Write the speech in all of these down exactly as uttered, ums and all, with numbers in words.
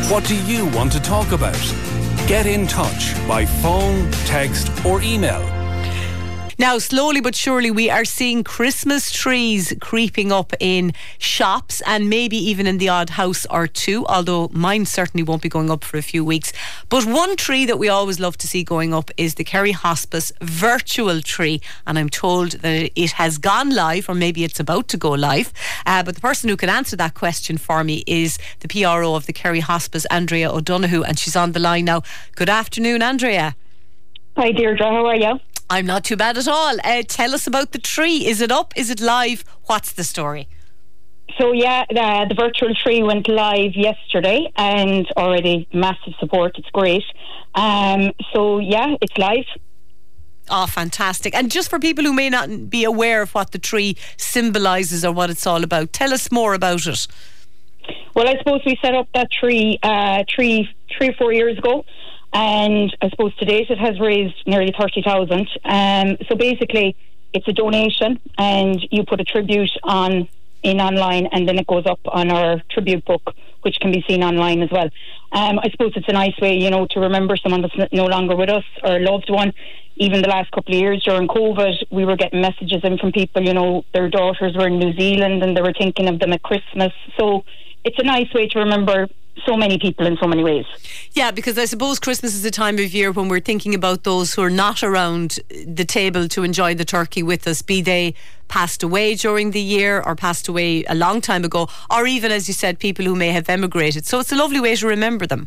What do you want to talk about? Get in touch by phone, text or email. Now, slowly but surely, we are seeing Christmas trees creeping up in shops and maybe even in the odd house or two, although mine certainly won't be going up for a few weeks. But one tree that we always love to see going up is the Kerry Hospice virtual tree, and I'm told that it has gone live, or maybe it's about to go live. Uh, but the person who can answer that question for me is the P R O of the Kerry Hospice, Andrea O'Donoghue, and she's on the line now. Good afternoon, Andrea. Hi, Deirdre. How are you? I'm not too bad at all. Uh, tell us about the tree. Is it up? Is it live? What's the story? So yeah, the, the virtual tree went live yesterday and already massive support. It's great. Um, so yeah, it's live. Oh, fantastic. And just for people who may not be aware of what the tree symbolises or what it's all about, tell us more about it. Well, I suppose we set up that tree uh, three, three or four years ago. And I suppose to date it has raised nearly thirty thousand. Um, so basically, it's a donation, and you put a tribute on in online, and then it goes up on our tribute book, which can be seen online as well. Um, I suppose it's a nice way, you know, to remember someone that's no longer with us or a loved one. Even the last couple of years during COVID, we were getting messages in from people, you know, their daughters were in New Zealand and they were thinking of them at Christmas. So it's a nice way to remember so many people in so many ways. Yeah, because I suppose Christmas is a time of year when we're thinking about those who are not around the table to enjoy the turkey with us, be they passed away during the year or passed away a long time ago, or even, as you said, people who may have emigrated. So it's a lovely way to remember them.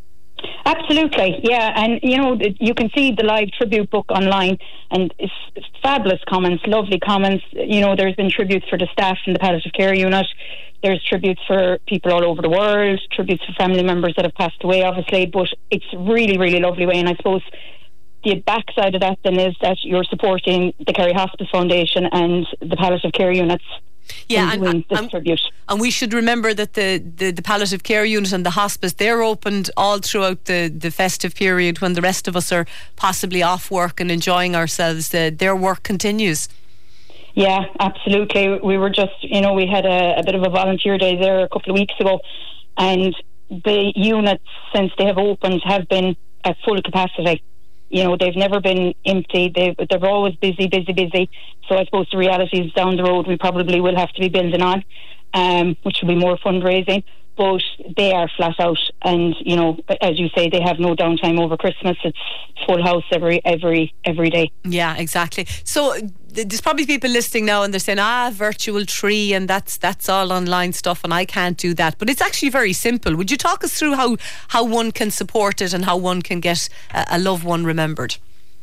Absolutely, yeah. And you know, you can see the live tribute book online, and it's fabulous comments, lovely comments. You know, there's been tributes for the staff in the palliative care unit. There's tributes for people all over the world, tributes for family members that have passed away, obviously. But it's really, really lovely way. And I suppose the backside of that then is that you're supporting the Kerry Hospice Foundation and the palliative care units. Yeah, and, and, and, and we should remember that the, the, the palliative care unit and the hospice, they're opened all throughout the, the festive period when the rest of us are possibly off work and enjoying ourselves. Uh, their work continues. Yeah, absolutely. We were just, you know, we had a, a bit of a volunteer day there a couple of weeks ago, and the units, since they have opened, have been at full capacity. You know, they've never been empty. They've, they're always busy, busy, busy. So I suppose the reality is down the road we probably will have to be building on, um, which will be more fundraising. But they are flat out, and you know, as you say, they have no downtime over Christmas. It's full house every every every day. Yeah, exactly. So there's probably people listening now and they're saying, ah, virtual tree, and that's that's all online stuff and I can't do that. But it's actually very simple. Would you talk us through how, how one can support it and how one can get a, a loved one remembered?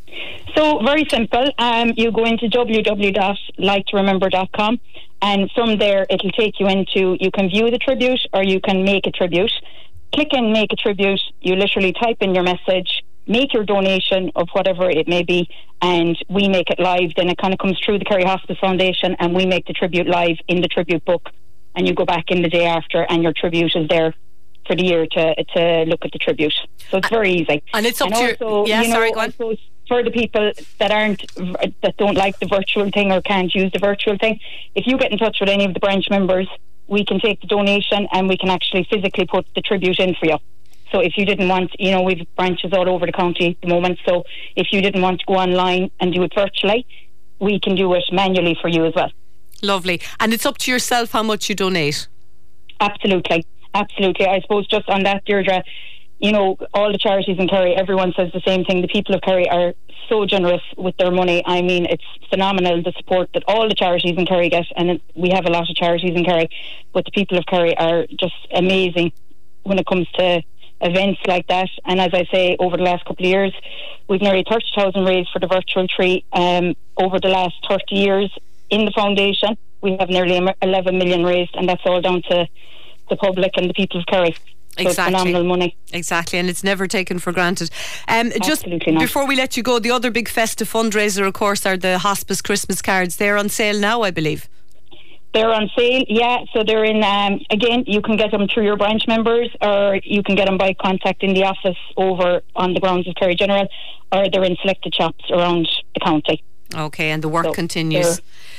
So very simple. Um, you go into w w w dot like to remember dot com, and from there it'll take you into, you can view the tribute or you can make a tribute. Click in make a tribute. You literally type in your message, make your donation of whatever it may be, and we make it live. Then it kind of comes through the Kerry Hospice Foundation and we make the tribute live in the tribute book, and you go back in the day after and your tribute is there for the year to to look at the tribute. So it's very easy. And it's up and to also, your... Yeah, you know, sorry, go on. suppose for the people that aren't, that don't like the virtual thing or can't use the virtual thing, if you get in touch with any of the branch members, we can take the donation and we can actually physically put the tribute in for you. So if you didn't want, you know, we've branches all over the county at the moment, so if you didn't want to go online and do it virtually, we can do it manually for you as well. Lovely. And it's up to yourself how much you donate? Absolutely. Absolutely. I suppose just on that, Deirdre, you know, all the charities in Kerry, everyone says the same thing. The people of Kerry are so generous with their money. I mean, it's phenomenal, the support that all the charities in Kerry get, and it, we have a lot of charities in Kerry, but the people of Kerry are just amazing when it comes to events like that. And as I say, over the last couple of years, we've nearly thirty thousand raised for the virtual tree. Um, over the last thirty years in the foundation, we have nearly eleven million raised, and that's all down to the public and the people of Kerry. So exactly. It's phenomenal money. Exactly, and it's never taken for granted. Um, just Absolutely not. Before we let you go, the other big festive fundraiser, of course, are the hospice Christmas cards. They're on sale now, I believe. They're on sale, yeah. So they're in, um, again, you can get them through your branch members, or you can get them by contacting the office over on the grounds of Kerry General, or they're in selected shops around the county. Okay, and the work so continues.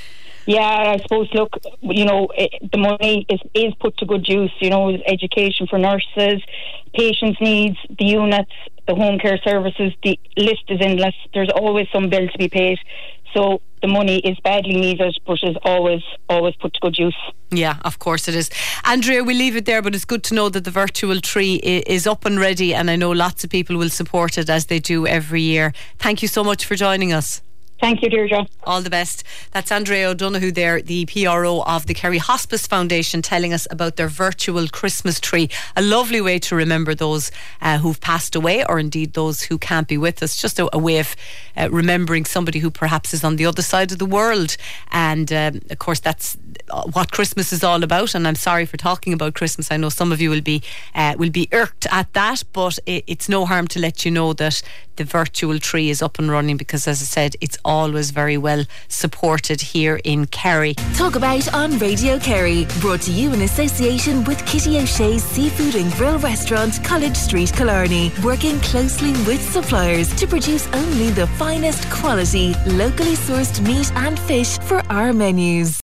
Yeah, I suppose, look, you know, it, the money is, is put to good use, you know, education for nurses, patients' needs, the units, the home care services, the list is endless. There's always some bill to be paid. So the money is badly needed, but is always, always put to good use. Yeah, of course it is. Andrea, we'll leave it there, but it's good to know that the virtual tree is up and ready, and I know lots of people will support it as they do every year. Thank you so much for joining us. Thank you, Deirdre. All the best. That's Andrea O'Donoghue there, the P R O of the Kerry Hospice Foundation, telling us about their virtual Christmas tree. A lovely way to remember those uh, who've passed away, or indeed those who can't be with us. Just a, a way of uh, remembering somebody who perhaps is on the other side of the world. And um, of course that's what Christmas is all about. And I'm sorry for talking about Christmas. I know some of you will be uh, will be irked at that, but it, it's no harm to let you know that the virtual tree is up and running, because as I said, it's always very well supported here in Kerry. Talk About on Radio Kerry, brought to you in association with Kitty O'Shea's Seafood and Grill Restaurant, College Street, Killarney, working closely with suppliers to produce only the finest quality, locally sourced meat and fish for our menus.